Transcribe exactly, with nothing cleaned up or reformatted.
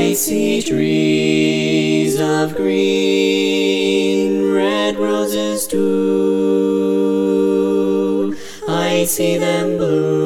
I see trees of green, red roses too. I see them bloom